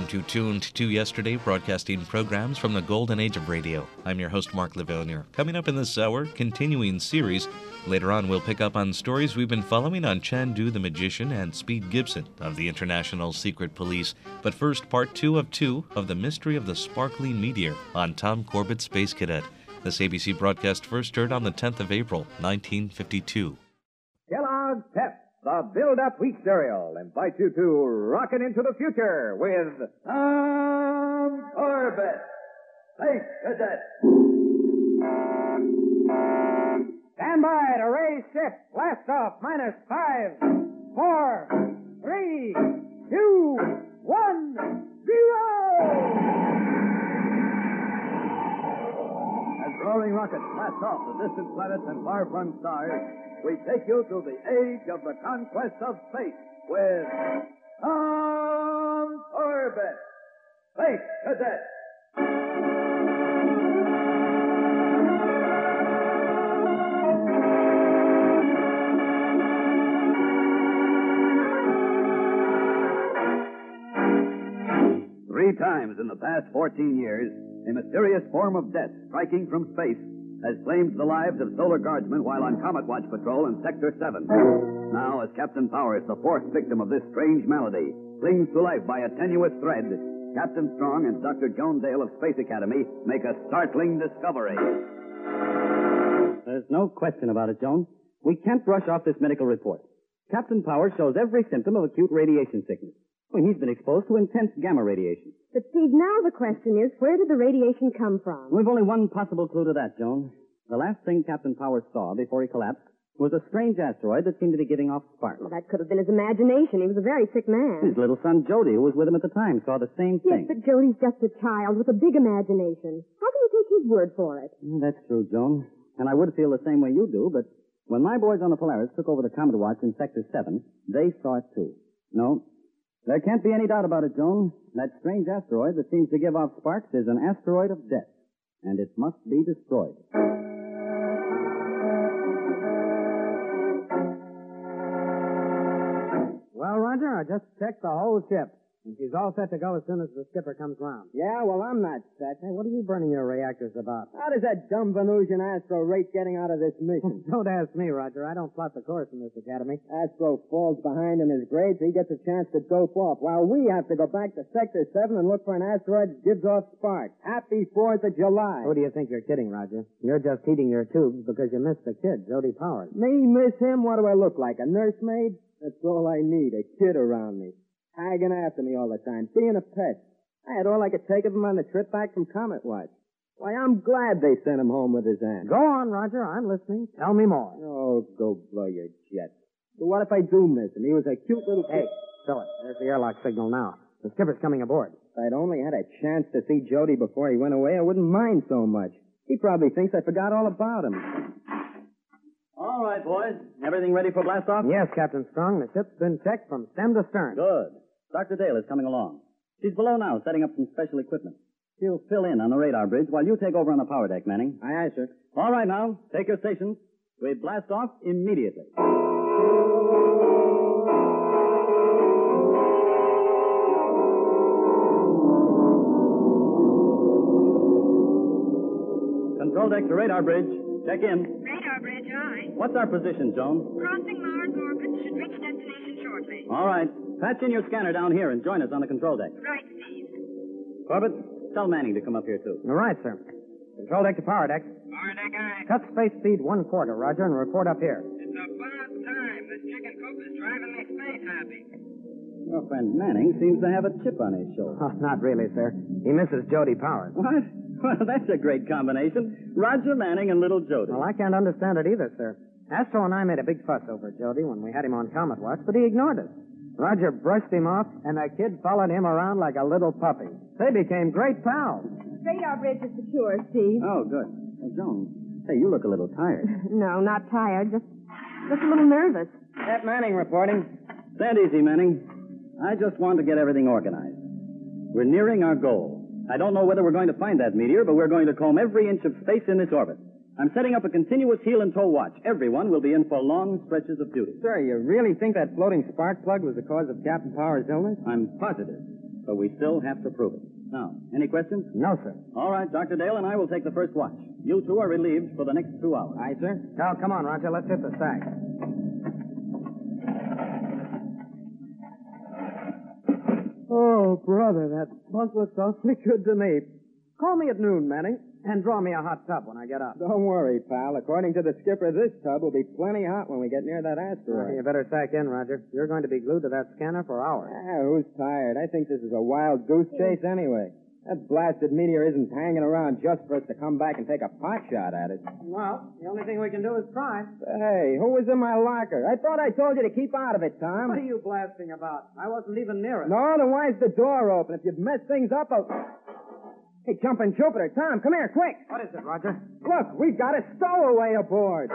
Aren't you tuned to yesterday, broadcasting programs from the golden age of radio? I'm your host, Mark Lavillier. Coming up in this hour, continuing series. Later on, we'll pick up on stories we've been following on Chandu the Magician and Speed Gibson of the International Secret Police. But first, part 2 of The Mystery of the Sparkling Meteor on Tom Corbett, Space Cadet. This ABC broadcast first aired on the 10th of April, 1952. Kellogg's Pep, the build-up wheat cereal, invite you to rocket into the future with Tom Corbett, Space Cadet. Stand by to raise shift. Blast off. -5, 4, 3, 2, 1, 0. As roaring rockets blast off the distant planets and far-flung stars, we take you to the age of the conquest of space with Tom Corbett, Space Cadet. 3 times in the past 14 years, a mysterious form of death striking from space has claimed the lives of solar guardsmen while on Comet Watch patrol in Sector 7. Now, as Captain Powers, the 4th victim of this strange malady, clings to life by a tenuous thread, Captain Strong and Dr. Joan Dale of Space Academy make a startling discovery. There's no question about it, Joan. We can't brush off this medical report. Captain Powers shows every symptom of acute radiation sickness. Well, he's been exposed to intense gamma radiation. But, Steve, now the question is, where did the radiation come from? We've only one possible clue to that, Joan. The last thing Captain Powers saw before he collapsed was a strange asteroid that seemed to be giving off sparks. Well, that could have been his imagination. He was a very sick man. His little son, Jody, who was with him at the time, saw the same thing. Yes, but Jody's just a child with a big imagination. How can you take his word for it? That's true, Joan. And I would feel the same way you do, but when my boys on the Polaris took over the Comet Watch in Sector 7, they saw it too. No, there can't be any doubt about it, Joan. That strange asteroid that seems to give off sparks is an asteroid of death, and it must be destroyed. Well, Roger, I just checked the whole ship, and she's all set to go as soon as the skipper comes round. Yeah, well, I'm not set. Hey, what are you burning your reactors about? How does that dumb Venusian Astro rate getting out of this mission? Don't ask me, Roger. I don't plot the course in this academy. Astro falls behind in his grades. He gets a chance to dope off, while we have to go back to Sector 7 and look for an asteroid that gives off sparks. Happy 4th of July. Who do you think you're kidding, Roger? You're just heating your tubes because you missed the kid, Jody Powers. Me miss him? What do I look like, a nursemaid? That's all I need, a kid around me. Tagging after me all the time, being a pest. I had all I could take of him on the trip back from Comet Watch. Why, I'm glad they sent him home with his aunt. Go on, Roger. I'm listening. Tell me more. Oh, go blow your jet. But what if I do miss him? He was a cute little... Hey, Philip, there's the airlock signal now. The skipper's coming aboard. If I'd only had a chance to see Jody before he went away, I wouldn't mind so much. He probably thinks I forgot all about him. All right, boys. Everything ready for blast-off? Yes, Captain Strong. The ship's been checked from stem to stern. Good. Dr. Dale is coming along. She's below now, setting up some special equipment. She'll fill in on the radar bridge while you take over on the power deck, Manning. Aye, aye, sir. All right, now. Take your stations. We blast off immediately. Control deck to radar bridge. Check in. Radar bridge, aye. What's our position, Joan? Crossing Mars orbit, should reach destination shortly. All right. Patch in your scanner down here and join us on the control deck. Right, Steve. Corbett, tell Manning to come up here, too. All right, sir. Control deck to power deck. Power deck, aye. Cut space speed 1/4, Roger, and report up here. It's about time. This chicken coop is driving me space happy. Your friend Manning seems to have a chip on his shoulder. Oh, not really, sir. He misses Jody Powers. What? Well, that's a great combination. Roger Manning and little Jody. Well, I can't understand it either, sir. Astro and I made a big fuss over Jody when we had him on Comet Watch, but he ignored us. Roger brushed him off, and the kid followed him around like a little puppy. They became great pals. Radar bridge is secure, Steve. Oh, good. Well, Joan, say, you look a little tired. No, not tired. Just a little nervous. Pat Manning reporting. Stand easy, Manning. I just want to get everything organized. We're nearing our goal. I don't know whether we're going to find that meteor, but we're going to comb every inch of space in this orbit. I'm setting up a continuous heel and toe watch. Everyone will be in for long stretches of duty. Sir, you really think that floating spark plug was the cause of Captain Powers' illness? I'm positive. so we still have to prove it. Now, any questions? No, sir. All right, Dr. Dale and I will take the first watch. You two are relieved for the next 2 hours. Aye, sir. Now, come on, Roger. Let's hit the sack. Oh, brother, that bunk looks awfully good to me. Call me at noon, Manning, and draw me a hot tub when I get up. Don't worry, pal. According to the skipper, this tub will be plenty hot when we get near that asteroid. You better sack in, Roger. You're going to be glued to that scanner for hours. Who's tired? I think this is a wild goose chase anyway. That blasted meteor isn't hanging around just for us to come back and take a pot shot at it. Well, the only thing we can do is try. Hey, who was in my locker? I thought I told you to keep out of it, Tom. What are you blasting about? I wasn't even near it. No, then why's the door open? If you'd mess things up, I'll... Hey, jumping Jupiter. Tom, come here, quick. What is it, Roger? Look, we've got a stowaway aboard.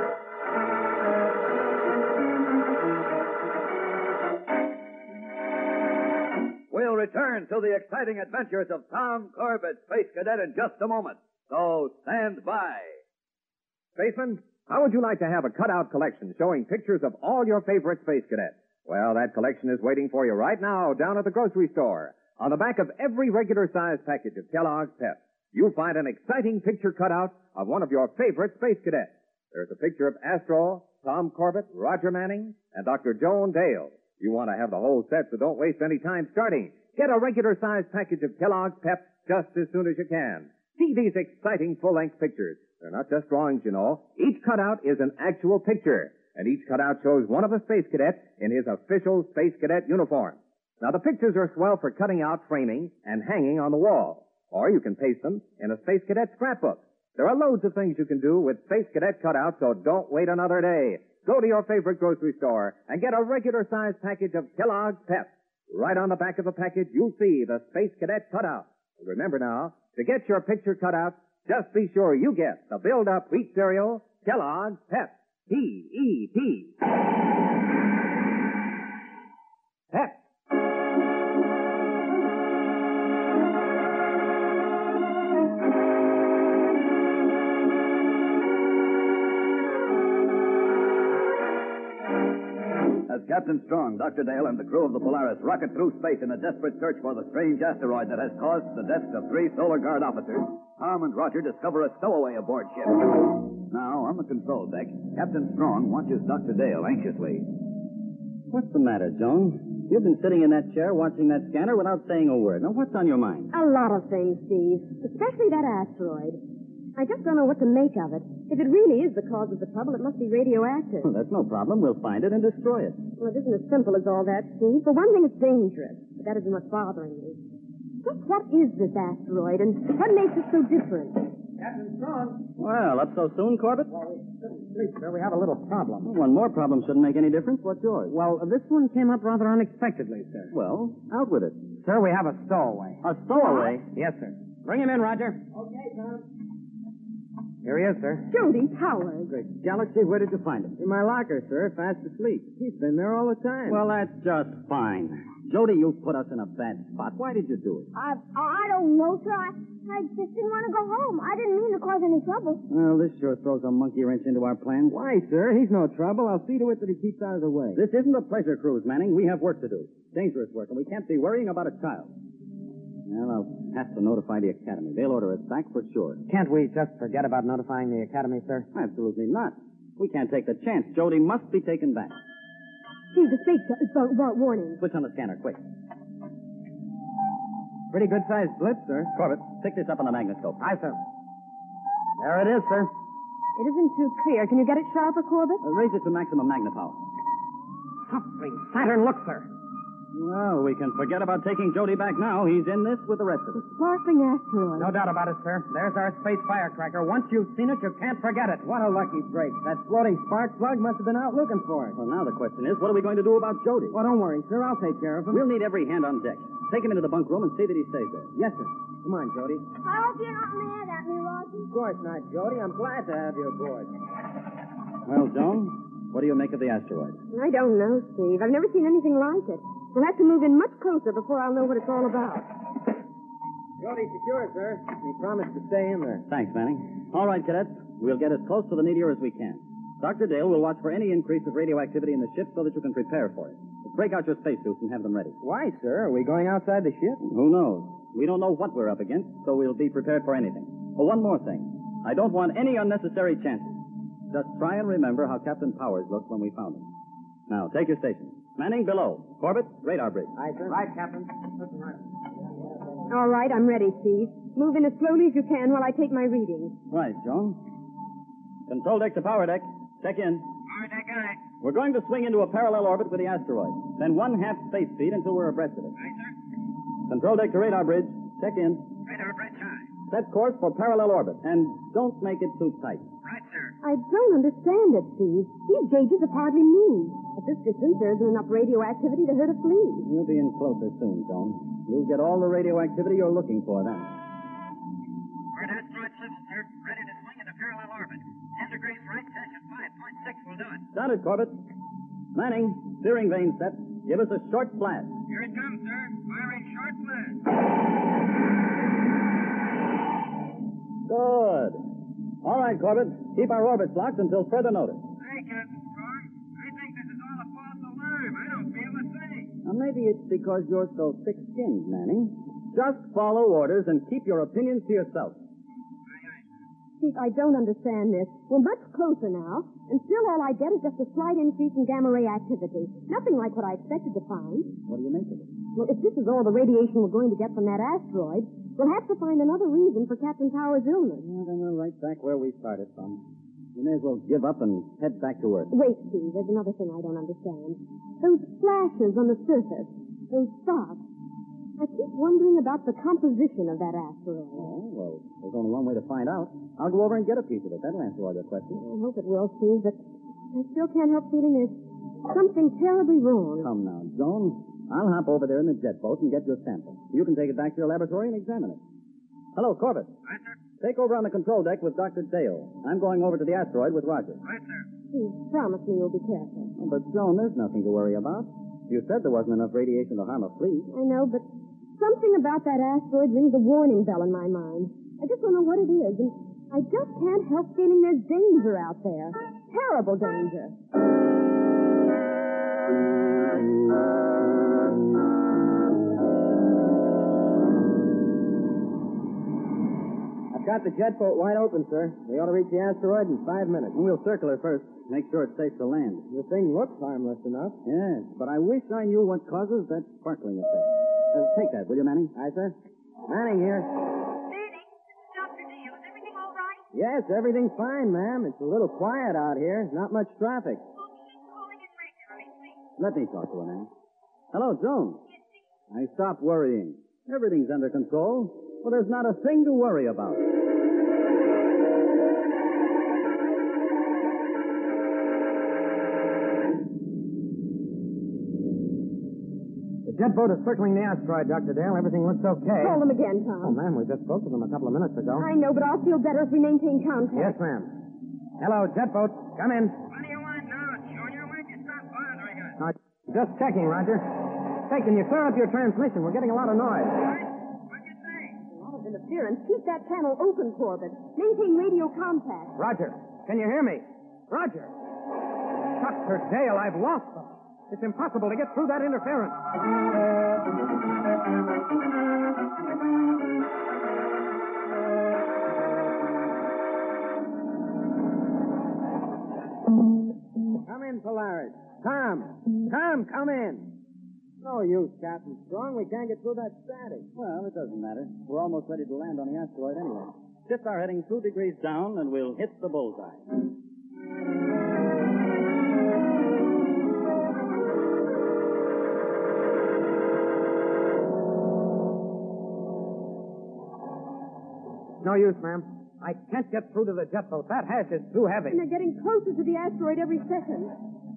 We'll return to the exciting adventures of Tom Corbett, Space Cadet, in just a moment. So stand by. Spaceman, how would you like to have a cutout collection showing pictures of all your favorite Space Cadets? Well, that collection is waiting for you right now down at the grocery store. On the back of every regular-sized package of Kellogg's Pep, you'll find an exciting picture cutout of one of your favorite Space Cadets. There's a picture of Astro, Tom Corbett, Roger Manning, and Dr. Joan Dale. You want to have the whole set, so don't waste any time starting. Get a regular-sized package of Kellogg's Pep just as soon as you can. See these exciting full-length pictures. They're not just drawings, you know. Each cutout is an actual picture, and each cutout shows one of the Space Cadets in his official Space Cadet uniform. Now, the pictures are swell for cutting out, framing, and hanging on the wall. Or you can paste them in a Space Cadet scrapbook. There are loads of things you can do with Space Cadet cutouts, so don't wait another day. Go to your favorite grocery store and get a regular-sized package of Kellogg's Pep. Right on the back of the package, you'll see the Space Cadet cutout. Remember now, to get your picture cutout, just be sure you get the build-up wheat cereal, Kellogg's Pep. P-E-P. Pep. As Captain Strong, Dr. Dale, and the crew of the Polaris rocket through space in a desperate search for the strange asteroid that has caused the deaths of 3 Solar Guard officers, Tom and Roger discover a stowaway aboard ship. Now, on the control deck, Captain Strong watches Dr. Dale anxiously. What's the matter, Joan? You've been sitting in that chair watching that scanner without saying a word. Now, what's on your mind? A lot of things, Steve. Especially that asteroid. I just don't know what to make of it. If it really is the cause of the trouble, it must be radioactive. Well, that's no problem. We'll find it and destroy it. Well, it isn't as simple as all that, Steve. For one thing, it's dangerous. But that isn't what's bothering me. Just what is this asteroid, and what makes it so different? Captain Strong. Well, up so soon, Corbett? Well, we shouldn't sleep, sir. We have a little problem. Well, one more problem shouldn't make any difference. What's yours? Well, this one came up rather unexpectedly, sir. Well, out with it. Sir, we have a stowaway. A stowaway? Yes, sir. Bring him in, Roger. Okay, Tom. Here he is, sir. Jody Powers. Great galaxy, where did you find him? In my locker, sir, fast asleep. He's been there all the time. Well, that's just fine. Jody, you put us in a bad spot. Why did you do it? I don't know, sir. I just didn't want to go home. I didn't mean to cause any trouble. Well, this sure throws a monkey wrench into our plans. Why, sir? He's no trouble. I'll see to it that he keeps out of the way. This isn't a pleasure cruise, Manning. We have work to do. Dangerous work, and we can't be worrying about a child. Well, I'll have to notify the Academy. They'll order us back for sure. Can't we just forget about notifying the Academy, sir? Absolutely not. We can't take the chance. Jody must be taken back. Steve, the space warning. Switch on the scanner, quick. Pretty good-sized blip, sir. Corbett, pick this up on the magnascope. Aye, sir. There it is, sir. It isn't too clear. Can you get it sharper, Corbett? Raise it to maximum magnipower. Something Saturn, look, sir. Well, we can forget about taking Jody back now. He's in this with the rest of us. Sparkling asteroid. No doubt about it, sir. There's our space firecracker. Once you've seen it, you can't forget it. What a lucky break. That floating spark plug must have been out looking for it. Well, now the question is, what are we going to do about Jody? Well, don't worry, sir. I'll take care of him. We'll need every hand on deck. Take him into the bunk room and see that he stays there. Yes, sir. Come on, Jody. I hope you're not mad at me, Roger. Of course not, Jody. I'm glad to have you aboard. Well, Joan, what do you make of the asteroid? I don't know, Steve. I've never seen anything like it. We'll have to move in much closer before I'll know what it's all about. Jody, secure, sir. He promised to stay in there. Thanks, Manning. All right, cadets. We'll get as close to the meteor as we can. Dr. Dale will watch for any increase of radioactivity in the ship so that you can prepare for it. Break out your spacesuits and have them ready. Why, sir? Are we going outside the ship? Who knows? We don't know what we're up against, so we'll be prepared for anything. Oh, one more thing. I don't want any unnecessary chances. Just try and remember how Captain Powers looked when we found him. Now, take your station. Manning, below. Corbett, radar bridge. Aye, sir. Right, Captain. Listen, right. All right, I'm ready, Steve. Move in as slowly as you can while I take my readings. Right, Joan. Control deck to power deck. Check in. Power deck, aye. We're going to swing into a parallel orbit with the asteroid. Then 1/2 space speed until we're abreast of it. Aye, sir. Control deck to radar bridge. Check in. Radar bridge, high. Set course for parallel orbit. And don't make it too tight. Right, sir. I don't understand it, Steve. These gauges have hardly moved. At this distance, there isn't enough radioactivity to hurt a flea. You'll be in closer soon, Joan. You'll get all the radioactivity you're looking for then. We're at asteroid 7, sir. Ready to swing into parallel orbit. 10 degrees right, section 5.6 will do it. Got it, Corbett. Manning, steering vane set. Give us a short blast. Here it comes, sir. Firing short blast. Good. All right, Corbett. Keep our orbits locked until further notice. Hey, Captain Strong. I think this is all a false alarm. I don't feel a thing. Now, maybe it's because you're so thick-skinned, Manning. Just follow orders and keep your opinions to yourself. Steve, I don't understand this. We're much closer now, and still all I get is just a slight increase in gamma ray activity. Nothing like what I expected to find. What do you make of it? Well, if this is all the radiation we're going to get from that asteroid, we'll have to find another reason for Captain Powers' illness. Well, then we're right back where we started from. We may as well give up and head back to work. Wait, Steve, there's another thing I don't understand. Those flashes on the surface, those sparks. I keep wondering about the composition of that asteroid. Oh, well, there's only one way to find out. I'll go over and get a piece of it. That'll answer all your questions. I hope it will, Steve, but I still can't help feeling there's something terribly wrong. Come now, Joan. I'll hop over there in the jet boat and get your sample. You can take it back to your laboratory and examine it. Hello, Corbett. Right, sir. Take over on the control deck with Dr. Dale. I'm going over to the asteroid with Roger. Right, sir. Steve, promise me you'll be careful. Oh, but, Joan, there's nothing to worry about. You said there wasn't enough radiation to harm a flea. I know, but something about that asteroid rings a warning bell in my mind. I just don't know what it is, and I just can't help feeling there's danger out there. Terrible danger. I've got the jet boat wide open, sir. We ought to reach the asteroid in 5 minutes. We'll circle her first. Make sure it's safe to land. The thing looks harmless enough. Yes, but I wish I knew what causes that sparkling effect. Take that, will you, Manning? Aye, sir. Manning here. Manning, this is Dr. Dale. Is everything all right? Yes, everything's fine, ma'am. It's a little quiet out here. Not much traffic. Well, keep calling in regularly, please. Let me talk to her, Manning. Hello, Joan. I stopped worrying. Everything's under control. Well, there's not a thing to worry about. The jet boat is circling the asteroid, Dr. Dale. Everything looks okay. Call them again, Oh, Tom. ma'am, we just spoke to them a couple of minutes ago. I know, but I'll feel better if we maintain contact. Yes, ma'am. Hello, jet boat. Come in. What do you want now, Junior? Why'd you stop bothering us? Just checking, Roger. Hey, can you clear up your transmission? We're getting a lot of noise. What'd you say? A lot of interference. Keep that channel open, Corbett. Maintain radio contact. Roger, can you hear me? Roger. Dr. Dale, I've lost them. It's impossible to get through that interference. Come in, Polaris. Come in. No use, Captain Strong. We can't get through that static. Well, it doesn't matter. We're almost ready to land on the asteroid anyway. Shift our heading 2 degrees down, and we'll hit the bullseye. No use, ma'am. I can't get through to the jet boat. That hatch is too heavy. And they're getting closer to the asteroid every second.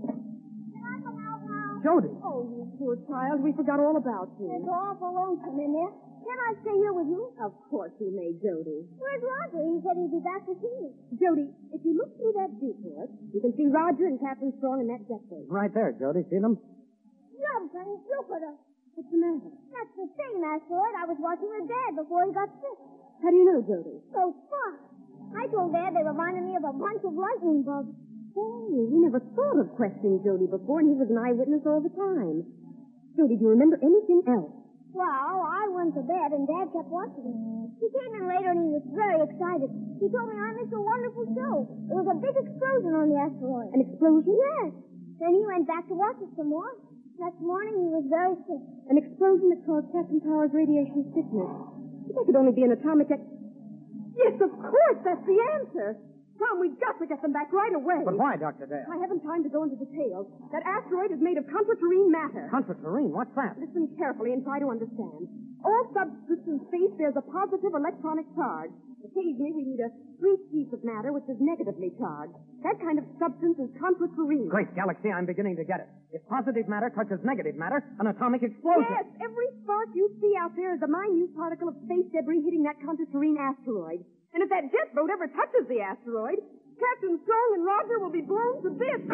Jody. Oh, you poor child. We forgot all about you. It's awful lonesome in there. Can I stay here with you? Of course you may, Jody. Where's Roger? He said he'd be back to see me. Jody, if you look through that viewport, you can see Roger and Captain Strong in that jet boat. Right there, Jody. See them? Jump and Jupiter. What's the matter? That's the same asteroid I was watching with Dad before he got sick. How do you know, Jody? So far. I told Dad they reminded me of a bunch of lightning bugs. Say, we never thought of questioning Jody before, and he was an eyewitness all the time. Jody, do you remember anything else? Well, I went to bed and Dad kept watching me. He came in later and he was very excited. He told me I missed a wonderful show. There was a big explosion on the asteroid. An explosion? Yes. Then he went back to watch it some more. Next morning he was very sick. An explosion that caused Captain Power's radiation sickness. But that could only be an atomic... Yes, of course, that's the answer. Tom, we've got to get them back right away. But why, Dr. Dale? I haven't time to go into details. That asteroid is made of contraterrene matter. Contraterrene? What's that? Listen carefully and try to understand. All substance in space bears a positive electronic charge. Occasionally, we need a free piece of matter which is negatively charged. That kind of substance is contraterrene. Great galaxy, I'm beginning to get it. If positive matter touches negative matter, an atomic explosion. Yes, every spark you see out there is a minute particle of space debris hitting that contraterrene asteroid. And if that jet boat ever touches the asteroid, Captain Strong and Roger will be blown to bits.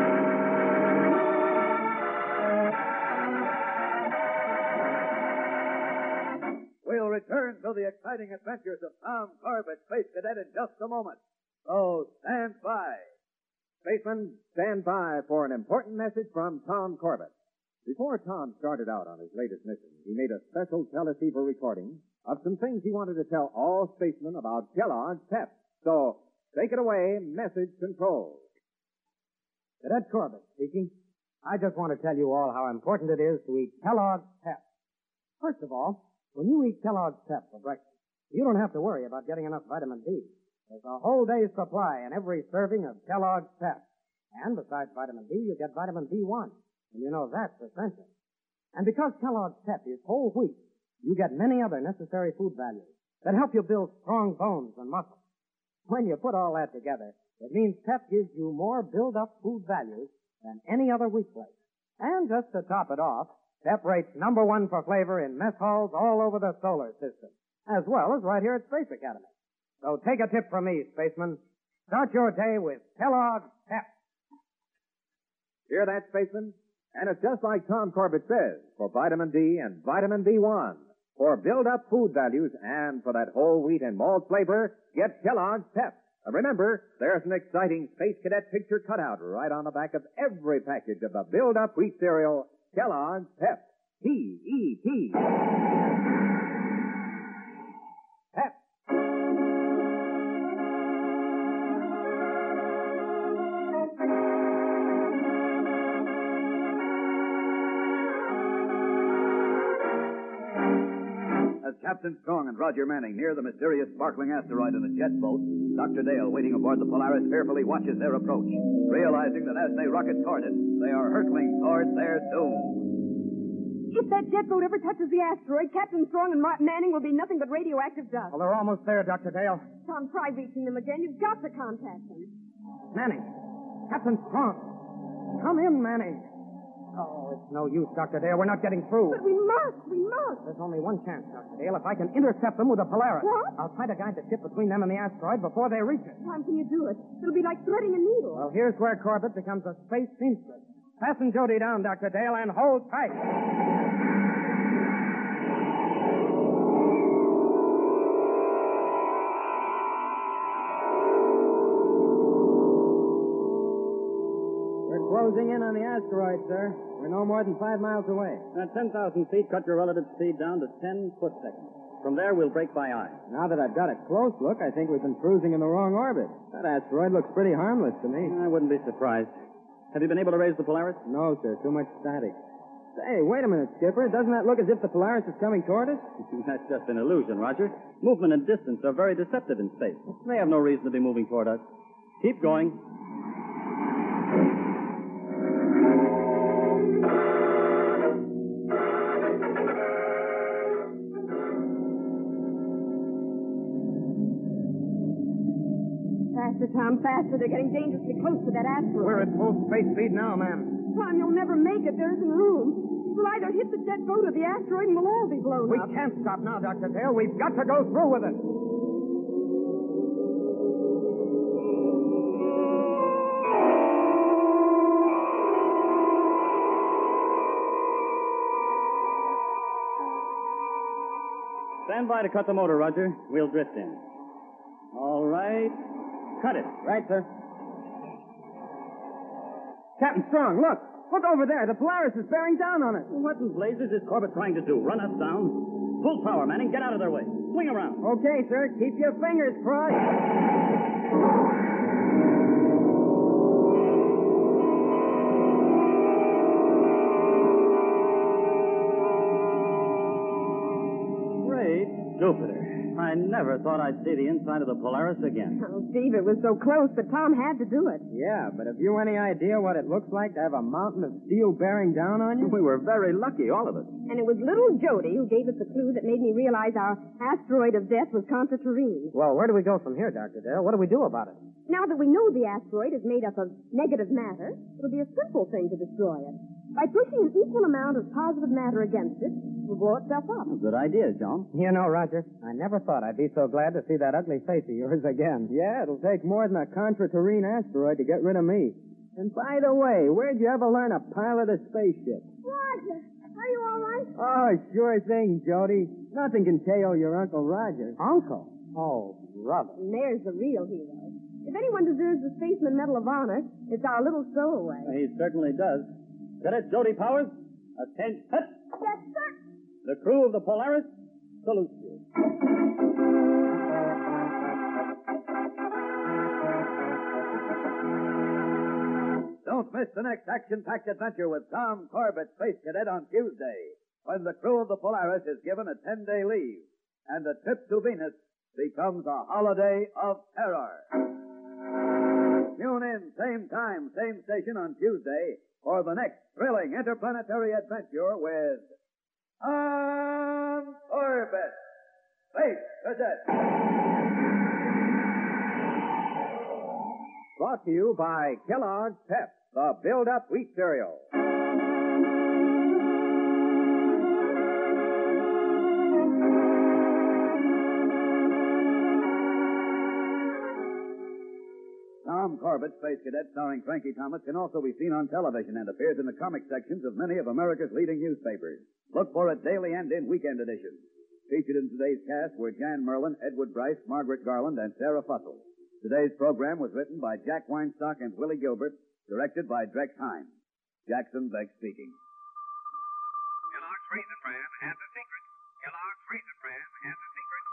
We'll return to the exciting adventures of Tom Corbett, Space Cadet, in just a moment. So stand by. Spacemen, stand by for an important message from Tom Corbett. Before Tom started out on his latest mission, he made a special teleceiver recording of some things he wanted to tell all spacemen about Kellogg's Pep. So, take it away, message control. Cadet Corbett speaking. I just want to tell you all how important it is to eat Kellogg's Pep. First of all, when you eat Kellogg's Pep for breakfast, you don't have to worry about getting enough vitamin D. There's a whole day's supply in every serving of Kellogg's Pep. And besides vitamin D, you get vitamin B1. And you know that's essential. And because Kellogg's Pep is whole wheat, you get many other necessary food values that help you build strong bones and muscles. When you put all that together, it means Pep gives you more build-up food values than any other wheat flake. And just to top it off, Pep rates #1 for flavor in mess halls all over the solar system, as well as right here at Space Academy. So take a tip from me, spacemen. Start your day with Kellogg's Pep. Hear that, spacemen? And it's just like Tom Corbett says, for vitamin D and vitamin B1. For build-up food values and for that whole wheat and malt flavor, get Kellogg's Pep. And remember, there's an exciting Space Cadet picture cutout right on the back of every package of the build-up wheat cereal, Kellogg's Pep. P-E-P. Pep. As Captain Strong and Roger Manning near the mysterious sparkling asteroid in a jet boat, Dr. Dale, waiting aboard the Polaris, fearfully watches their approach, realizing that as they rocket toward it, they are hurtling towards their doom. If that jet boat ever touches the asteroid, Captain Strong and Manning will be nothing but radioactive dust. Well, they're almost there, Dr. Dale. Tom, try reaching them again. You've got to contact them. Manning. Captain Strong. Come in, Manning. Oh, it's no use, Dr. Dale. We're not getting through. But we must. There's only one chance, Dr. Dale. If I can intercept them with a Polaris. What? I'll try to guide the ship between them and the asteroid before they reach it. Tom, can you do it? It'll be like threading a needle. Well, here's where Corbett becomes a space seamstress. Fasten Jody down, Dr. Dale, and hold tight. We're closing in on the asteroid, sir. We're no more than 5 miles away. At 10,000 feet, cut your relative speed down to 10 foot-seconds. From there, we'll break by eye. Now that I've got a close look, I think we've been cruising in the wrong orbit. That asteroid looks pretty harmless to me. I wouldn't be surprised. Have you been able to raise the Polaris? No, sir. Too much static. Say, wait a minute, Skipper. Doesn't that look as if the Polaris is coming toward us? That's just an illusion, Roger. Movement and distance are very deceptive in space. They have no reason to be moving toward us. Keep going. Faster, Tom, faster. They're getting dangerously close to that asteroid. We're at full space speed now, ma'am. Tom, you'll never make it. There isn't room. We'll either hit the jet boat or the asteroid and we'll all be blown We up. can't stop now, Dr. Dale. We've got to go through with it. Stand by to cut the motor, Roger. We'll drift in. All right. Cut it. Right, sir. Captain Strong, look. Look over there. The Polaris is bearing down on us. What in blazes is Corbett trying to do? Run us down? Full power, Manning. Get out of their way. Swing around. Okay, sir. Keep your fingers crossed. Great Jupiter. I never thought I'd see the inside of the Polaris again. Oh, Steve, it was so close, but Tom had to do it. Yeah, but have you any idea what it looks like to have a mountain of steel bearing down on you? We were very lucky, all of us. And it was little Jody who gave us the clue that made me realize our asteroid of death was Contreterrene. Well, where do we go from here, Dr. Dale? What do we do about it? Now that we know the asteroid is made up of negative matter, it'll be a simple thing to destroy it. By pushing an equal amount of positive matter against it, it will blow itself up. Good idea, John. You know, Roger, I never thought I'd be so glad to see that ugly face of yours again. Yeah, it'll take more than a Contreterrene asteroid to get rid of me. And by the way, where'd you ever learn to pilot a spaceship? Roger, are you all right? Oh, sure thing, Jody. Nothing can KO your Uncle Roger. Uncle? Oh, brother. And there's the real hero. If anyone deserves the Spaceman Medal of Honor, it's our little stowaway. He certainly does. Cadet Jody Powers, attention. Yes, sir. The crew of the Polaris salutes you. Don't miss the next action-packed adventure with Tom Corbett, Space Cadet, on Tuesday, when the crew of the Polaris is given a 10-day leave, and the trip to Venus becomes a holiday of terror. Tune in, same time, same station on Tuesday for the next thrilling interplanetary adventure with Tom Corbett, Space Cadet. Brought to you by Kellogg's Pep, the build-up wheat cereal. Tom Corbett, Space Cadet, starring Frankie Thomas, can also be seen on television and appears in the comic sections of many of America's leading newspapers. Look for it daily and in weekend editions. Featured in today's cast were Jan Merlin, Edward Bryce, Margaret Garland, and Sarah Fussell. Today's program was written by Jack Weinstock and Willie Gilbert, directed by Drex Hines. Jackson Beck speaking. Kellogg's Raisin Bran has a secret. Kellogg's Raisin Bran has a secret.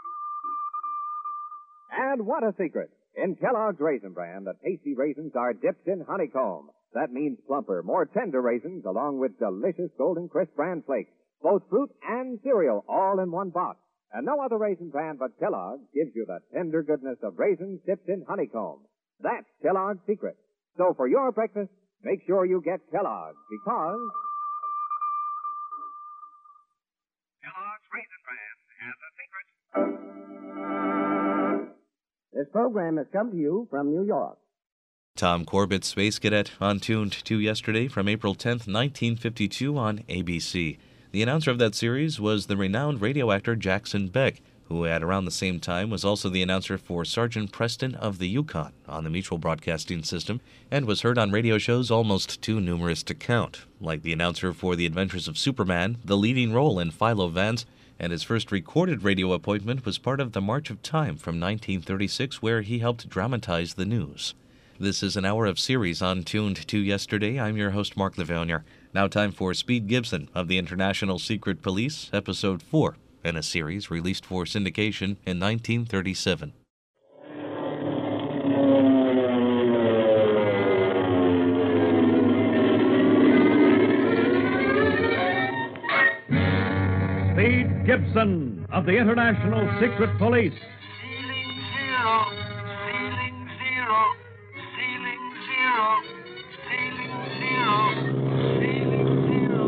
And what a secret! In Kellogg's Raisin Bran, the tasty raisins are dipped in honeycomb. That means plumper, more tender raisins, along with delicious Golden Crisp bran flakes. Both fruit and cereal, all in one box. And no other raisin brand but Kellogg's gives you the tender goodness of raisins dipped in honeycomb. That's Kellogg's secret. So for your breakfast, make sure you get Kellogg's, because Kellogg's Raisin Bran has a secret. This program has come to you from New York. Tom Corbett, Space Cadet, on Tuned to Yesterday from April 10th, 1952 on ABC. The announcer of that series was the renowned radio actor Jackson Beck, who at around the same time was also the announcer for Sergeant Preston of the Yukon on the Mutual Broadcasting System, and was heard on radio shows almost too numerous to count, like the announcer for The Adventures of Superman, the leading role in Philo Vance, and his first recorded radio appointment was part of the March of Time from 1936, where he helped dramatize the news. This is an hour of series on Tuned to Yesterday. I'm your host, Mark Livonia. Now time for Speed Gibson of the International Secret Police, Episode 4, in a series released for syndication in 1937. Speed Gibson of the International Secret Police. Ceiling zero. Ceiling zero. Ceiling zero. Ceiling zero. Ceiling zero.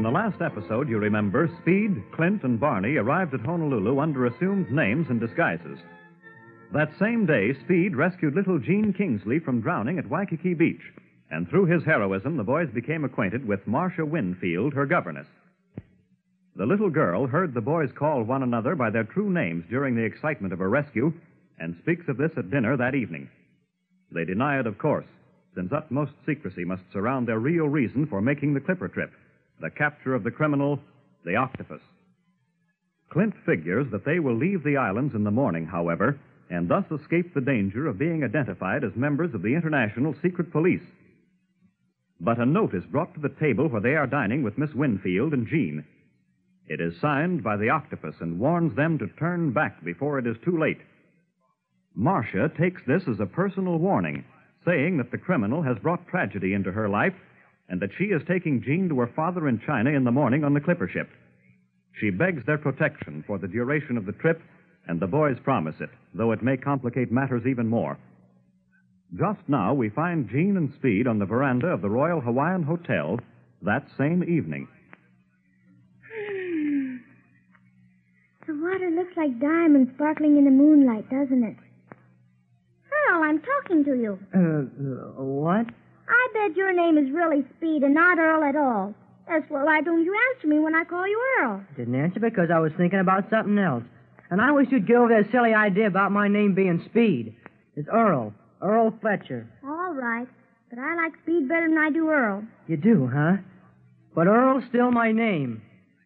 the last episode, you remember, Speed, Clint, and Barney arrived at Honolulu under assumed names and disguises. That same day, Speed rescued little Jean Kingsley from drowning at Waikiki Beach, and through his heroism, the boys became acquainted with Marcia Winfield, her governess. The little girl heard the boys call one another by their true names during the excitement of her rescue, and speaks of this at dinner that evening. They deny it, of course, since utmost secrecy must surround their real reason for making the Clipper trip, the capture of the criminal, the octopus. Clint figures that they will leave the islands in the morning, however, and thus escape the danger of being identified as members of the International Secret Police. But a note is brought to the table where they are dining with Miss Winfield and Jean. It is signed by the octopus and warns them to turn back before it is too late. Marcia takes this as a personal warning, saying that the criminal has brought tragedy into her life and that she is taking Jean to her father in China in the morning on the Clipper ship. She begs their protection for the duration of the trip, and the boys promise it, though it may complicate matters even more. Just now, we find Jean and Speed on the veranda of the Royal Hawaiian Hotel that same evening. The water looks like diamonds sparkling in the moonlight, doesn't it? Earl, I'm talking to you. What? I bet your name is really Speed and not Earl at all. That's why don't you answer me when I call you Earl? Didn't answer because I was thinking about something else. And I wish you'd get over that silly idea about my name being Speed. It's Earl. Earl Fletcher. All right. But I like Speed better than I do Earl. You do, huh? But Earl's still my name.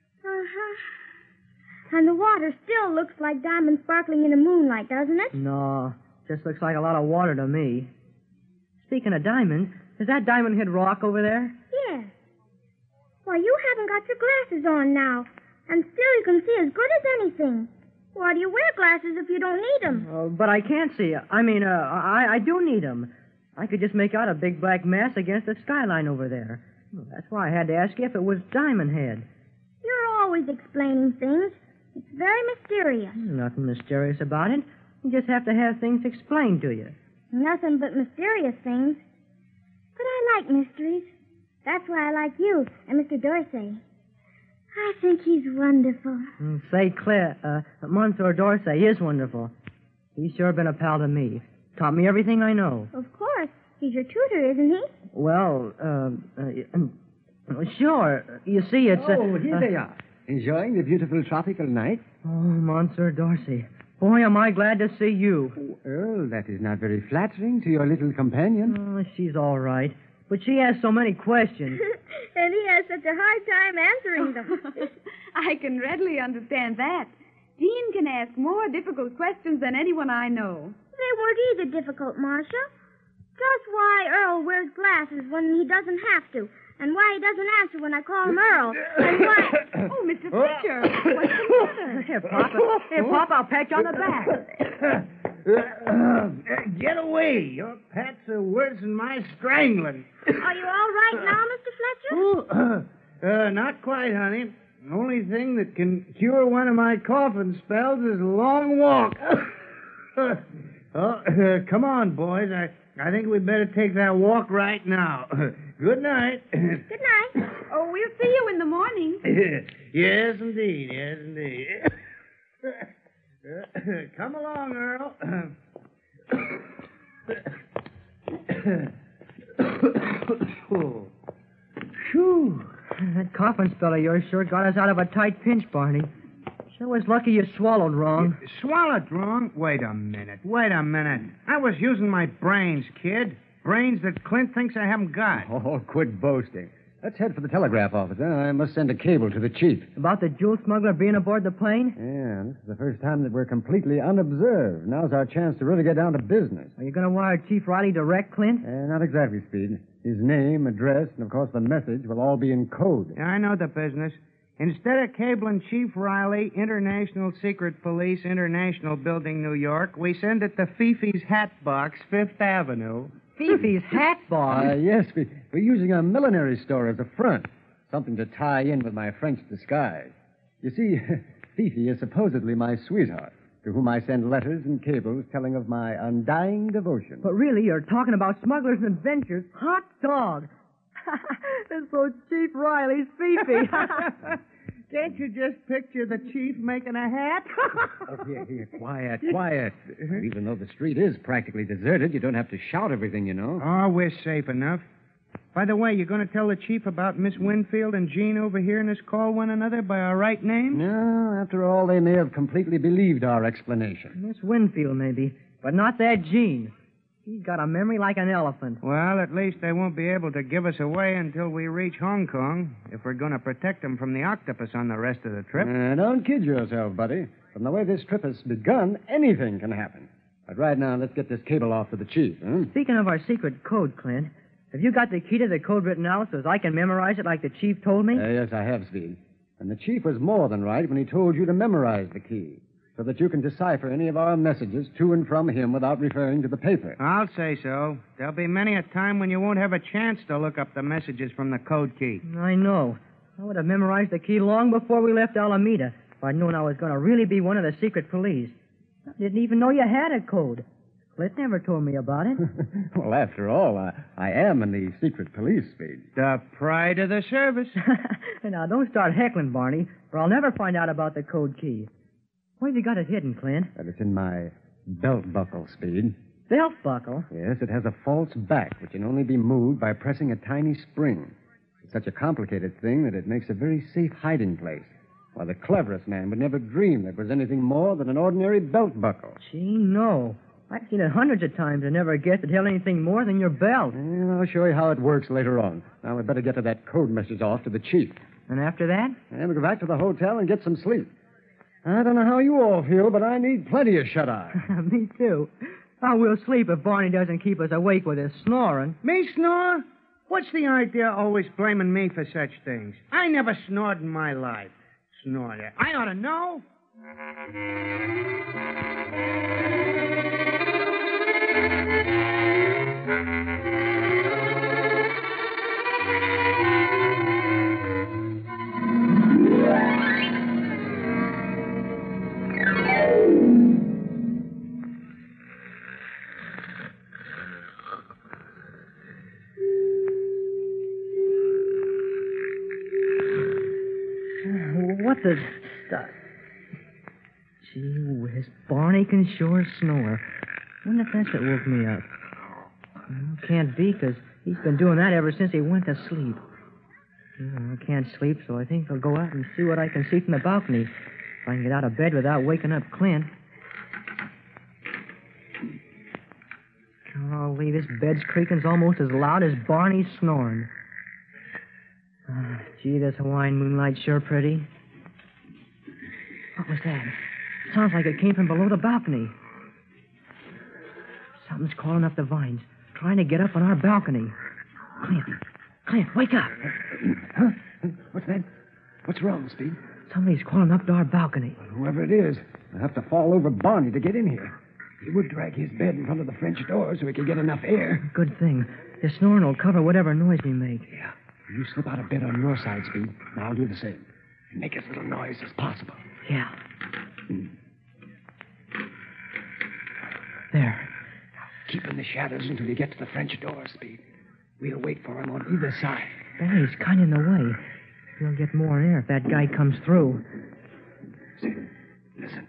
Uh-huh. And the water still looks like diamonds sparkling in the moonlight, doesn't it? No. Just looks like a lot of water to me. Speaking of diamonds, is that Diamond Head Rock over there? Yes. Why, you haven't got your glasses on now. And still you can see as good as anything. Why do you wear glasses if you don't need them? But I can't see. I do need them. I could just make out a big black mass against the skyline over there. That's why I had to ask you if it was Diamond Head. You're always explaining things. It's very mysterious. Nothing mysterious about it. You just have to have things explained to you. Nothing but mysterious things. But I like mysteries. That's why I like you and Mr. Dorsey. I think he's wonderful. Say, Claire, Monsieur Dorsey is wonderful. He's sure been a pal to me. Taught me everything I know. Of course. He's your tutor, isn't he? Well, sure. You see, it's... here they are. Enjoying the beautiful tropical night? Oh, Monsieur Dorsey. Boy, am I glad to see you. Well, that is not very flattering to your little companion. Oh, she's all right. But she has so many questions. And he has such a hard time answering them. I can readily understand that. Jean can ask more difficult questions than anyone I know. They weren't either difficult, Marcia. Just why Earl wears glasses when he doesn't have to, and why he doesn't answer when I call him Earl, and why... Oh, Mr. Fletcher, what's the matter? Here, Papa, I'll pat you on the back. Get away. Your pats are worse than my strangling. Are you all right now, Mr. Fletcher? Not quite, honey. The only thing that can cure one of my coughing spells is a long walk. Come on, boys. I think we'd better take that walk right now. Good night. Good night. Oh, we'll see you in the morning. Yes, indeed. Yes, indeed. Come along, Earl. Phew. That coughing spell of yours sure got us out of a tight pinch, Barney. Sure was lucky you swallowed wrong. Swallowed wrong? Wait a minute. I was using my brains, kid. Brains that Clint thinks I haven't got. Oh, quit boasting. Let's head for the telegraph office. I must send a cable to the chief. About the jewel smuggler being aboard the plane? Yeah, this is the first time that we're completely unobserved. Now's our chance to really get down to business. Are you going to wire Chief Riley direct, Clint? Not exactly, Speed. His name, address, and, of course, the message will all be in code. Yeah, I know the business. Instead of cabling Chief Riley, International Secret Police, International Building, New York, we send it to Fifi's Hat Box, Fifth Avenue. Fifi's Hat Box? Yes, we're using a millinery store as a front. Something to tie in with my French disguise. You see, Fifi is supposedly my sweetheart, to whom I send letters and cables telling of my undying devotion. But really, you're talking about smugglers and adventures. Hot dog. It's so Chief Riley's Fifi. Can't you just picture the chief making a hat? Oh, here, quiet. Even though the street is practically deserted, you don't have to shout everything, you know. Oh, we're safe enough. By the way, you going to tell the chief about Miss Winfield and Jean over hearing us call one another by our right names? No, after all, they may have completely believed our explanation. Miss Winfield, maybe, but not that Jean. She's got a memory like an elephant. Well, at least they won't be able to give us away until we reach Hong Kong, if we're going to protect them from the octopus on the rest of the trip. Don't kid yourself, buddy. From the way this trip has begun, anything can happen. But right now, let's get this cable off to the chief, huh? Speaking of our secret code, Clint, have you got the key to the code written out so I can memorize it like the chief told me? Yes, I have, Speed. And the chief was more than right when he told you to memorize the key, so that you can decipher any of our messages to and from him without referring to the paper. I'll say so. There'll be many a time when you won't have a chance to look up the messages from the code key. I know. I would have memorized the key long before we left Alameda if I'd known I was going to really be one of the secret police. I didn't even know you had a code. Clint never told me about it. Well, after all, I am in the secret police, Speed. The pride of the service. Now, don't start heckling, Barney, or I'll never find out about the code key. Where have you got it hidden, Clint? Well, it's in my belt buckle, Speed. Belt buckle? Yes, it has a false back which can only be moved by pressing a tiny spring. It's such a complicated thing that it makes a very safe hiding place. Why, the cleverest man would never dream that it was anything more than an ordinary belt buckle. Gee, no. I've seen it hundreds of times and never guessed it held anything more than your belt. Well, I'll show you how it works later on. Now, we'd better get to that code message off to the chief. And after that? And we'll go back to the hotel and get some sleep. I don't know how you all feel, but I need plenty of shut-eye. Me too. I will sleep if Barney doesn't keep us awake with his snoring. Me snore? What's the idea always blaming me for such things? I never snored in my life. Snored. I ought to know. What the... Gee whiz, Barney can sure snore. Wonder if that's what woke me up. Well, can't be, because he's been doing that ever since he went to sleep. I can't sleep, so I think I'll go out and see what I can see from the balcony. If I can get out of bed without waking up Clint. Golly, this bed's creaking's almost as loud as Barney's snoring. Gee, this Hawaiian moonlight's sure pretty. What was that? Sounds like it came from below the balcony. Something's crawling up the vines, trying to get up on our balcony. Clint, wake up. Huh? What's that? What's wrong, Speed? Somebody's crawling up to our balcony. Whoever it is, I'll have to fall over Barney to get in here. He would drag his bed in front of the French door so he could get enough air. Good thing. His snoring will cover whatever noise we make. Yeah. You slip out of bed on your side, Speed, and I'll do the same. And make as little noise as possible. Yeah. There. Now, keep in the shadows until you get to the French door, Speed. We'll wait for him on either side. Barney's kind of in the way. We'll get more air if that guy comes through. Say, listen.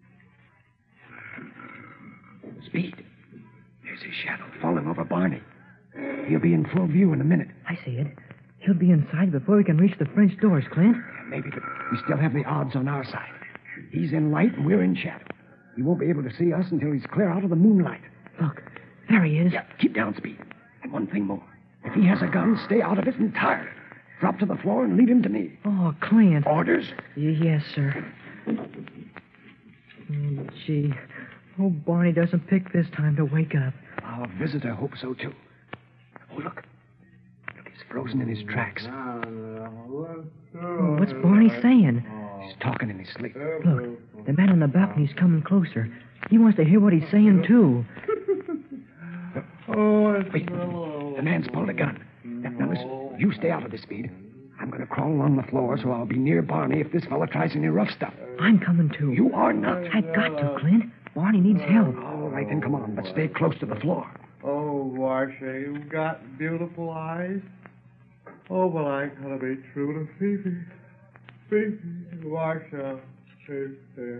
Speed. There's his shadow falling over Barney. He'll be in full view in a minute. I see it. He'll be inside before we can reach the French doors, Clint. Yeah, maybe, but we still have the odds on our side. He's in light and we're in shadow. He won't be able to see us until he's clear out of the moonlight. Look, there he is. Yeah, keep down, Speed. And one thing more. If he has a gun, stay out of it entirely. Drop to the floor and leave him to me. Oh, Clint. Orders? Yes, sir. Oh, gee. Oh, Barney doesn't pick this time to wake up. Our visitor hopes so, too. Oh, look. Look, he's frozen in his tracks. Oh, what's Barney saying? He's talking in his sleep. Look, the man on the balcony's coming closer. He wants to hear what he's saying, too. Wait. The man's pulled a gun. Now, listen. You stay out of this, Speed. I'm going to crawl along the floor so I'll be near Barney if this fella tries any rough stuff. I'm coming, too. You are not. I've got to, Clint. Barney needs help. All right, then come on, but stay close to the floor. Oh, Marcia, you've got beautiful eyes. Oh, well, I gotta be true to Fifi. Fifi, Marcia, Fifi.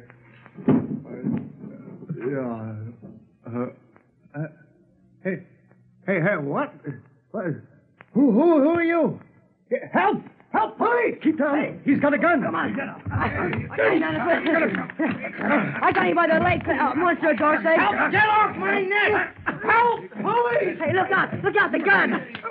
Hey, what? Who are you? Help! Help, police! Keep down. Hey, he's got a gun. Come on, get him. I got him by the legs, Monsieur Dorsey. Help! Get off my neck! Help! Police! Hey, look out, the gun.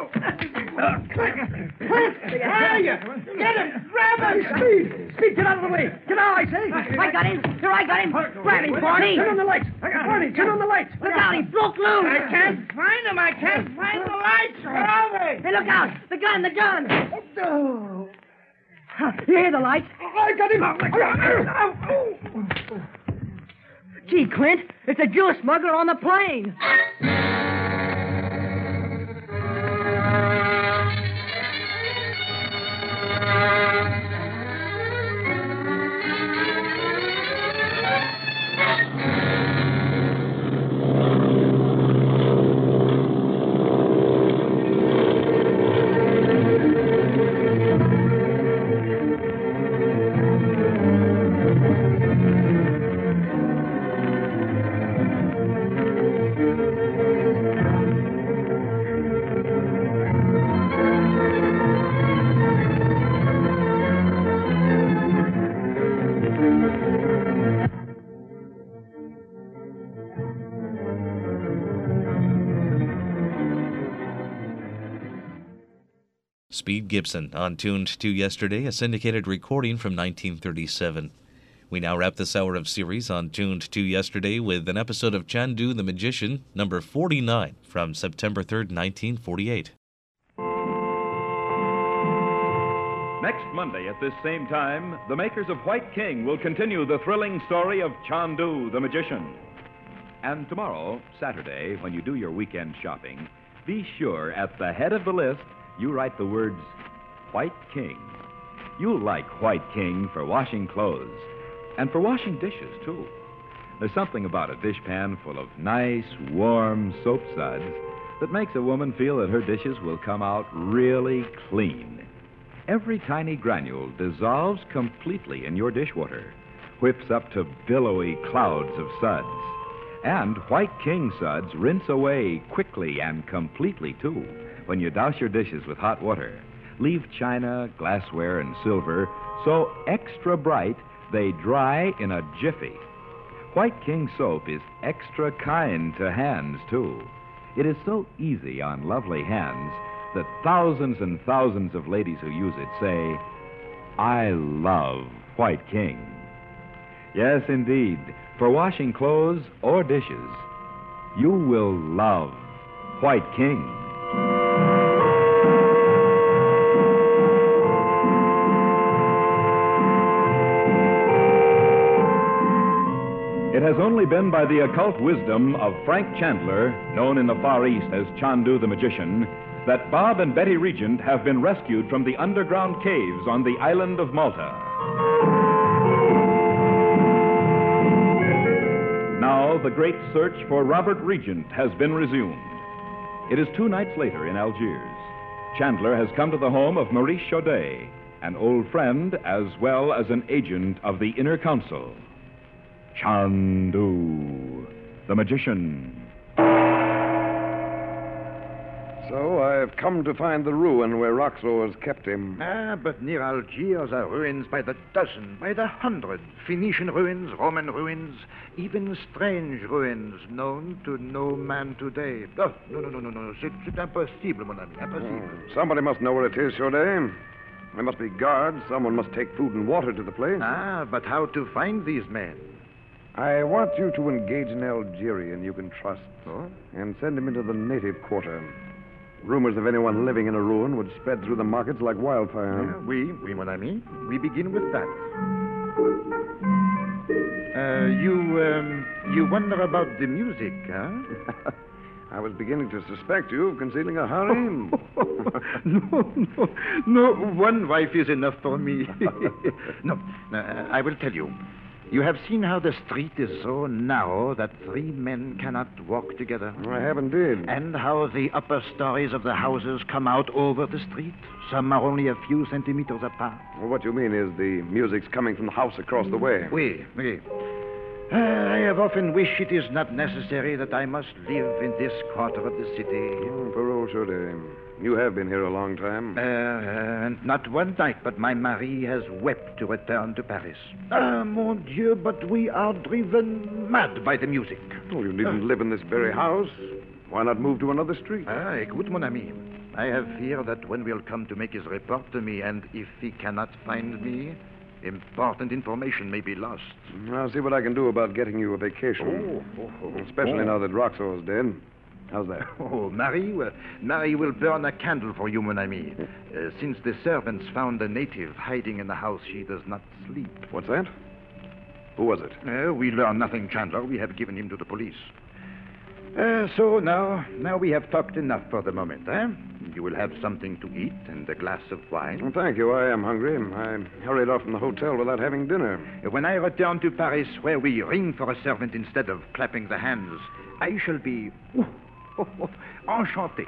Hey, get him! Grab him! Speed, get out of the way. Get out, I say. I got him. Here, I got him. Grab him, Barney. Turn on the lights. Barney, turn on the lights. Look out, he broke loose. I can't find him. I can't find the lights. Where are they? Hey, look out. The gun. Oh. You hear the lights? I got him. Gee, Clint, it's a Jew smuggler on the plane. Speed Gibson on Tuned to Yesterday, a syndicated recording from 1937. We now wrap this hour of series on Tuned to Yesterday with an episode of Chandu the Magician, number 49, from September 3rd, 1948. Next Monday at this same time, the makers of White King will continue the thrilling story of Chandu the Magician. And tomorrow, Saturday, when you do your weekend shopping, be sure at the head of the list you write the words White King. You'll like White King for washing clothes and for washing dishes, too. There's something about a dishpan full of nice, warm soap suds that makes a woman feel that her dishes will come out really clean. Every tiny granule dissolves completely in your dishwater, whips up to billowy clouds of suds. And White King suds rinse away quickly and completely, too, when you douse your dishes with hot water. Leave china, glassware, and silver so extra bright they dry in a jiffy. White King soap is extra kind to hands, too. It is so easy on lovely hands that thousands and thousands of ladies who use it say, I love White King. Yes, indeed, for washing clothes or dishes, you will love White King. It has only been by the occult wisdom of Frank Chandler, known in the Far East as Chandu the Magician, that Bob and Betty Regent have been rescued from the underground caves on the island of Malta. Now, the great search for Robert Regent has been resumed. It is 2 nights later in Algiers. Chandler has come to the home of Maurice Chaudet, an old friend as well as an agent of the Inner Council. Chandu, the Magician. So I've come to find the ruin where Roxo has kept him. But near Algiers are ruins by the dozen, by the hundred. Phoenician ruins, Roman ruins, even strange ruins known to no man today. Oh, no. C'est impossible, mon ami, impossible. Somebody must know where it is, Chaudet. There must be guards. Someone must take food and water to the place. But how to find these men? I want you to engage an Algerian you can trust. And send him into the native quarter. Rumors of anyone living in a ruin would spread through the markets like wildfire. Oui, mon ami. We begin with that. You wonder about the music, huh? I was beginning to suspect you of concealing a harem. No. One wife is enough for me. No, I will tell you. You have seen how the street is so narrow that three men cannot walk together? I have indeed. And how the upper stories of the houses come out over the street? Some are only a few centimeters apart. Well, what you mean is the music's coming from the house across the way. Oui. I have often wished it is not necessary that I must live in this quarter of the city. Oh, Perrault, sure. You have been here a long time. And not one night, but my Marie has wept to return to Paris. Ah, mon Dieu, but we are driven mad by the music. Oh, you needn't live in this very house. Why not move to another street? Écoute, mon ami. I have fear that when we'll come to make his report to me, and if he cannot find me, important information may be lost. I'll see what I can do about getting you a vacation. Especially now that Roxo's dead. How's that? Oh, Marie will burn a candle for you, mon ami. Since the servants found a native hiding in the house, she does not sleep. What's that? Who was it? We learn nothing, Chandler. We have given him to the police. So now we have talked enough for the moment, eh? You will have something to eat and a glass of wine. Well, thank you. I am hungry. I hurried off from the hotel without having dinner. When I return to Paris, where we ring for a servant instead of clapping the hands, I shall be enchanté.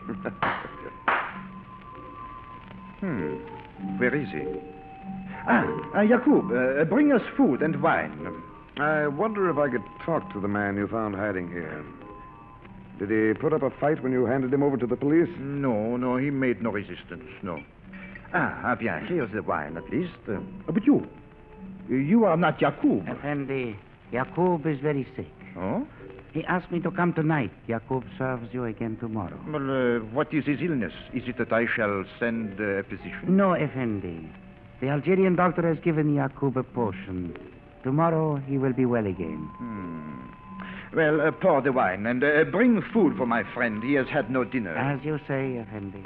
Where is he? Jakub, bring us food and wine. I wonder if I could talk to the man you found hiding here. Did he put up a fight when you handed him over to the police? No, he made no resistance, no. Bien, here's the wine at least. But you are not Jakub. Effendi, Jakub is very sick. Oh? He asked me to come tonight. Jakub serves you again tomorrow. Well, what is his illness? Is it that I shall send a physician? No, Effendi. The Algerian doctor has given Jakub a potion. Tomorrow he will be well again. Well, pour the wine and bring food for my friend. He has had no dinner. As you say, Effendi.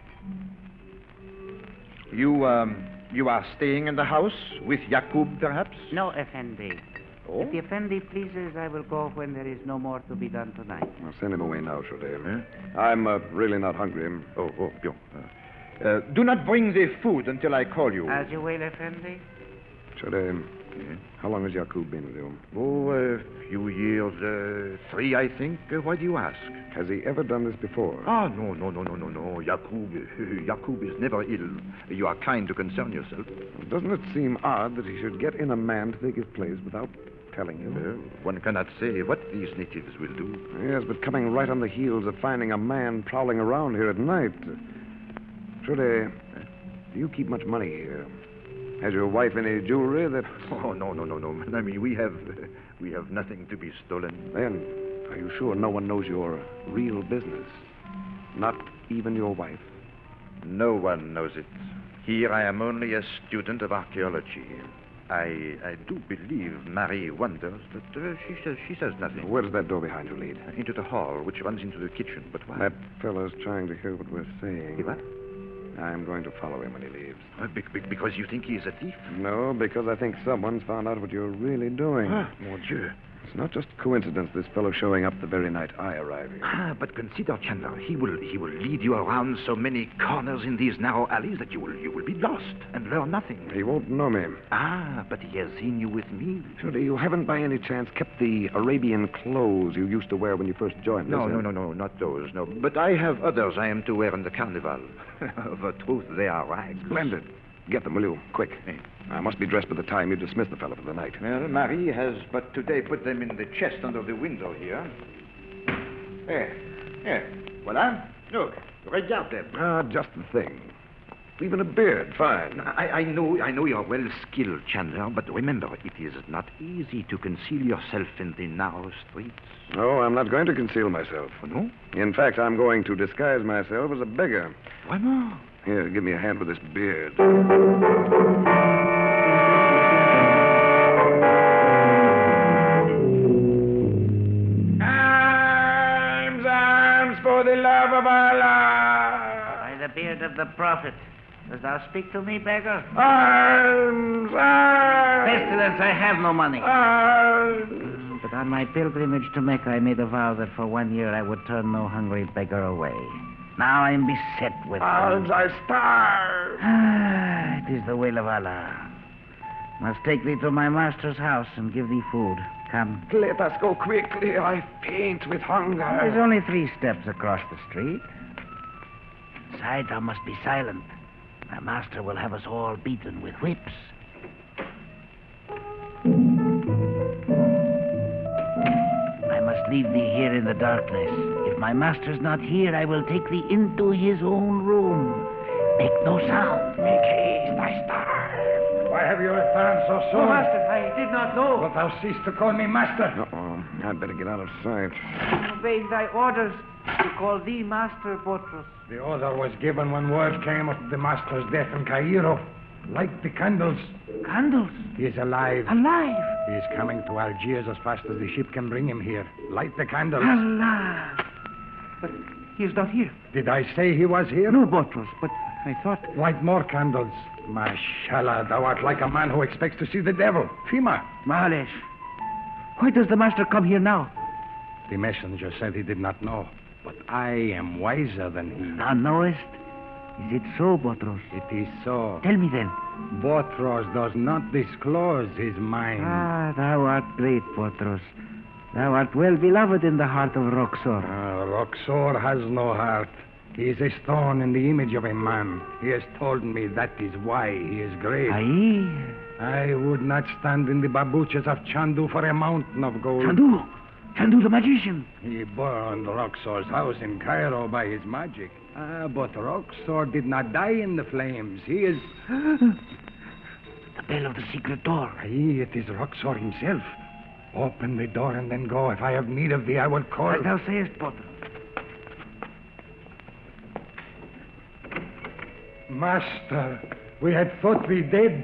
You are staying in the house with Jakub, perhaps? No, Effendi. Oh? If the Effendi pleases, I will go when there is no more to be done tonight. I'll send him away now, Chaudel. I'm really not hungry. Bien. Do not bring the food until I call you. As you will, Effendi. Chaudel, how long has Jakub been with you? Oh, a few years. 3, I think. Why do you ask? Has he ever done this before? Ah, no. Jakub is never ill. You are kind to concern yourself. Doesn't it seem odd that he should get in a man to take his place without telling you? One cannot say what these natives will do. Yes, but coming right on the heels of finding a man prowling around here at night. Trudy, do you keep much money here? Has your wife any jewelry that... Oh, no. I mean, we have nothing to be stolen. Then, are you sure no one knows your real business? Not even your wife? No one knows it. Here I am only a student of archaeology. I do believe Marie wonders, but she says nothing. Where does that door behind you lead? Into the hall, which runs into the kitchen. But why? That fellow's trying to hear what we're saying. What? I'm going to follow him when he leaves. Because you think he is a thief? No, because I think someone's found out what you're really doing. Mon Dieu. It's not just coincidence this fellow showing up the very night I arrive here. But consider, Chandler, he will lead you around so many corners in these narrow alleys that you will be lost and learn nothing. He won't know me. But he has seen you with me. Trudy, you haven't by any chance kept the Arabian clothes you used to wear when you first joined us? No, not those, no. But I have others I am to wear in the carnival. Of a truth, they are rags. Splendid. Get them, will you? Quick. I must be dressed by the time you dismiss the fellow for the night. Well, Marie has but today put them in the chest under the window here. There. Voila. Look, regarde them. Just the thing. Even a beard, fine. I know you're well skilled, Chandler, but remember, it is not easy to conceal yourself in the narrow streets. No, I'm not going to conceal myself. Oh, no? In fact, I'm going to disguise myself as a beggar. Vraiment? Here, give me a hand with this beard. Arms for the love of Allah! By the beard of the prophet. Dost thou speak to me, beggar? Arms! Pestilence, I have no money. But on my pilgrimage to Mecca, I made a vow that for 1 year I would turn no hungry beggar away. Now I am beset with... Arms, I starve! It is the will of Allah. Must take thee to my master's house and give thee food. Come. Let us go quickly. I faint with hunger. There's only 3 steps across the street. Inside, thou must be silent. My master will have us all beaten with whips. I must leave thee here in the darkness. If my master's not here, I will take thee into his own room. Make no sound. Make haste, I starve. Why have you returned so soon? Oh, master, I did not know. Wilt thou cease to call me master? Uh-oh. I'd better get out of sight. Obeying thy orders to call thee Master Botros. The order was given when word came of the master's death in Cairo. Light the candles. Candles? He is alive. Alive? He is coming to Algiers as fast as the ship can bring him here. Light the candles. Alive. But he is not here. Did I say he was here? No, Botros, but I thought... Light more candles. Mashallah, thou art like a man who expects to see the devil. Fima. Mahalesh. Why does the master come here now? The messenger said he did not know. But I am wiser than he. Thou knowest? Is it so, Botros? It is so. Tell me then. Botros does not disclose his mind. Ah, thou art great, Botros. Thou art well beloved in the heart of Roxor. Roxor has no heart. He is a stone in the image of a man. He has told me that is why he is great. Aye. I would not stand in the babuches of Chandu for a mountain of gold. Chandu? Chandu the magician. He burned Roxor's house in Cairo by his magic. But Roxor did not die in the flames. He is... The bell of the secret door. Aye, it is Roxor himself. Open the door and then go. If I have need of thee, I will call... As thou sayest, Botros. Master, we had thought thee dead.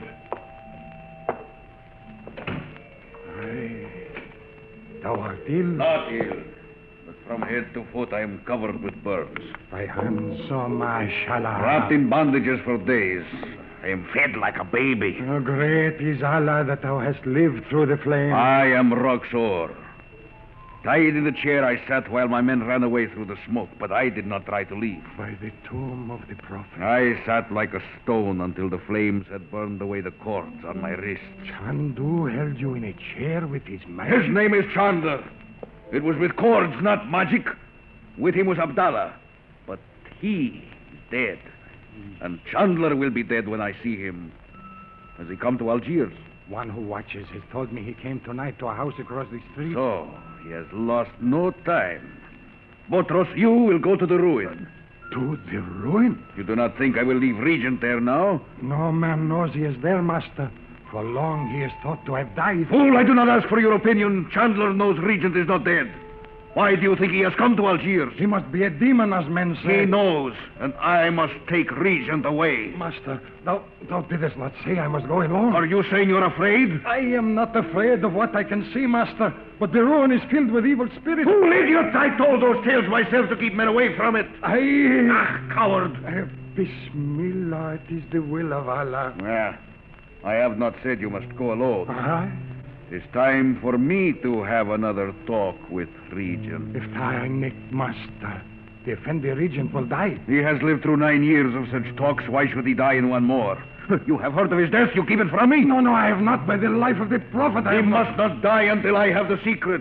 Aye. Thou art ill? Not ill. But from head to foot I am covered with burns. Thy hands, so mashallah. Wrapped in bandages for days. I am fed like a baby. Oh, great is Allah that thou hast lived through the flames. I am Roxor. Tied in the chair I sat while my men ran away through the smoke, but I did not try to leave. By the tomb of the prophet. I sat like a stone until the flames had burned away the cords on my wrists. Chandu held you in a chair with his magic. His name is Chandler. It was with cords, not magic. With him was Abdallah. But he is dead. And Chandler will be dead when I see him. Has he come to Algiers? One who watches has told me he came tonight to a house across the street. So, he has lost no time. Botros, you will go to the ruin. To the ruin? You do not think I will leave Regent there now? No man knows he is there, master. For long he is thought to have died. Fool, I do not ask for your opinion. Chandler knows Regent is not dead. Why do you think he has come to Algiers? He must be a demon, as men say. He knows, and I must take Regent away. Master, thou didst not say I must go alone. Are you saying you're afraid? I am not afraid of what I can see, master. But the ruin is filled with evil spirits. Fool, idiot! I told those tales myself to keep men away from it. Coward! Bismillah, it is the will of Allah. Yeah, I have not said you must go alone. Aye. It's time for me to have another talk with Regent. If I nick master, the Effendi Regent will die. He has lived through 9 years of such talks. Why should he die in one more? You have heard of his death. You keep it from me? No, I have not. By the life of the prophet, He must not die until I have the secret.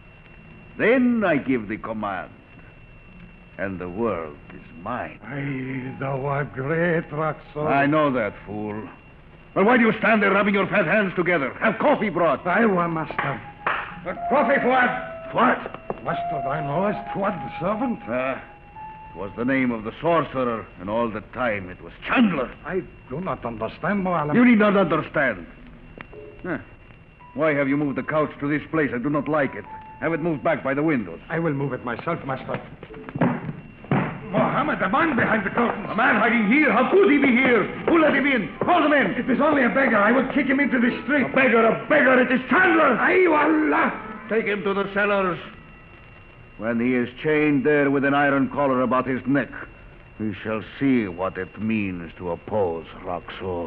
Then I give the command. And the world is mine. Aye, thou art great, Roxor. I know that, fool. Well, why do you stand there rubbing your fat hands together? Have coffee brought. I will, master. Coffee, Fuad. What? Master, thou knowest Fuad the servant? It was the name of the sorcerer, and all the time it was Chandler. I do not understand, Moalam. You need not understand. Why have you moved the couch to this place? I do not like it. Have it moved back by the windows. I will move it myself, master. Mohammed, a man behind the curtains. A man hiding here? How could he be here? Who let him in? Call the men. It is only a beggar. I will kick him into the street. A beggar. It is Chandler. Aye, Allah. Take him to the cellars. When he is chained there with an iron collar about his neck, we shall see what it means to oppose Roxor.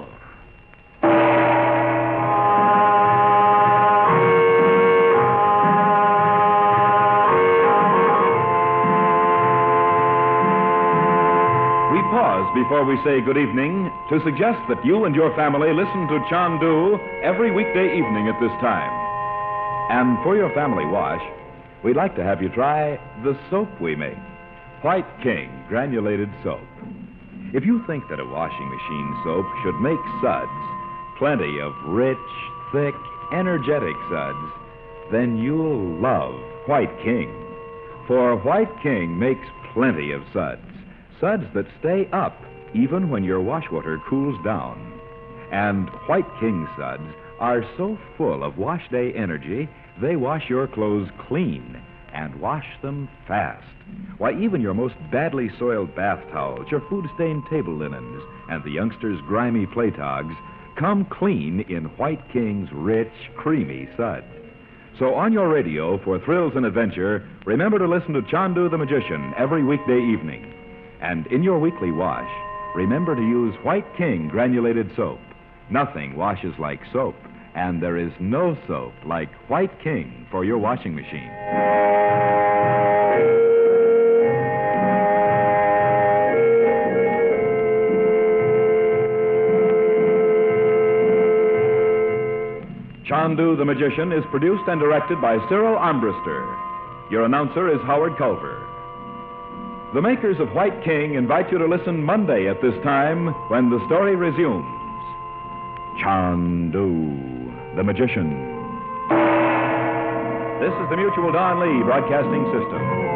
We pause before we say good evening to suggest that you and your family listen to Chandu every weekday evening at this time. And for your family wash, we'd like to have you try the soap we make, White King Granulated Soap. If you think that a washing machine soap should make suds, plenty of rich, thick, energetic suds, then you'll love White King. For White King makes plenty of suds that stay up even when your wash water cools down. And White King suds are so full of wash day energy, they wash your clothes clean and wash them fast. Why, even your most badly soiled bath towels, your food-stained table linens, and the youngsters' grimy play togs come clean in White King's rich, creamy suds. So on your radio for thrills and adventure, remember to listen to Chandu the Magician every weekday evening. And in your weekly wash, remember to use White King Granulated Soap. Nothing washes like soap, and there is no soap like White King for your washing machine. Chandu the Magician is produced and directed by Cyril Armbruster. Your announcer is Howard Culver. The makers of White King invite you to listen Monday at this time when the story resumes. Chandu the Magician. This is the Mutual Don Lee Broadcasting System.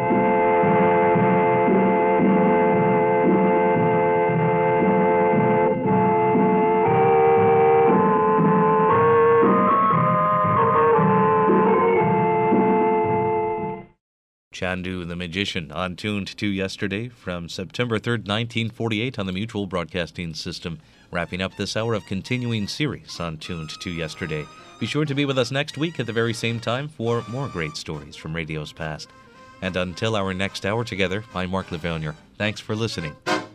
Chandu the Magician, on Tuned to yesterday from September 3rd, 1948 on the Mutual Broadcasting System, wrapping up this hour of continuing series on Tuned to yesterday. Be sure to be with us next week at the very same time for more great stories from radio's past. And until our next hour together, I'm Mark Lavernier. Thanks for listening.